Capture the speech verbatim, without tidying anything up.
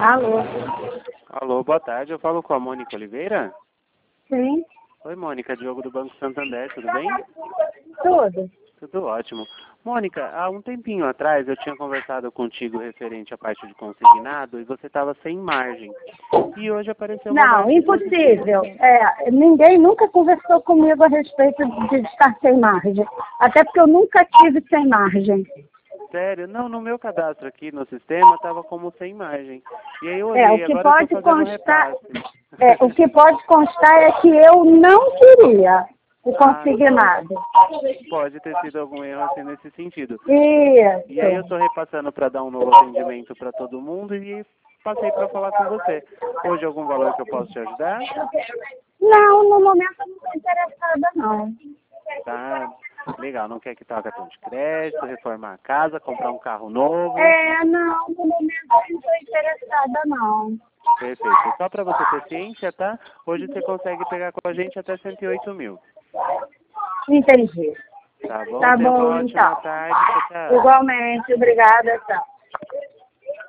Alô? Alô, boa tarde. Eu falo com a Mônica Oliveira? Sim. Oi, Mônica, Diogo do Banco Santander, tudo bem? Tudo. Tudo ótimo. Mônica, há um tempinho atrás eu tinha conversado contigo referente à parte de consignado e você estava sem margem. E hoje apareceu uma Não, margem impossível. positiva. É, ninguém nunca conversou comigo a respeito de estar sem margem. Até porque eu nunca tive sem margem. Sério? Não, no meu cadastro aqui no sistema estava como sem margem. E aí eu É, olhei, o que agora eu pode estou fazendo um constar, repasse. é, o que pode constar é que eu não queria o Ah, consignado. pode ter sido algum erro assim nesse sentido. Isso. E aí eu estou repassando para dar um novo atendimento para todo mundo e passei para falar com você. Hoje algum valor que eu posso te ajudar? Não, no momento eu não estou interessada, não. Tá, legal. Não quer quitar o cartão de crédito, reformar a casa, comprar um carro novo? É, não, no momento eu não estou interessada, não. Perfeito. Só para você ter ciência, tá? Hoje você consegue pegar com a gente até cento e oito mil. Entendi. Tá bom? Tá Tenha uma bom, ótima então. tarde. Tchau, tchau. Igualmente, obrigada, tchau.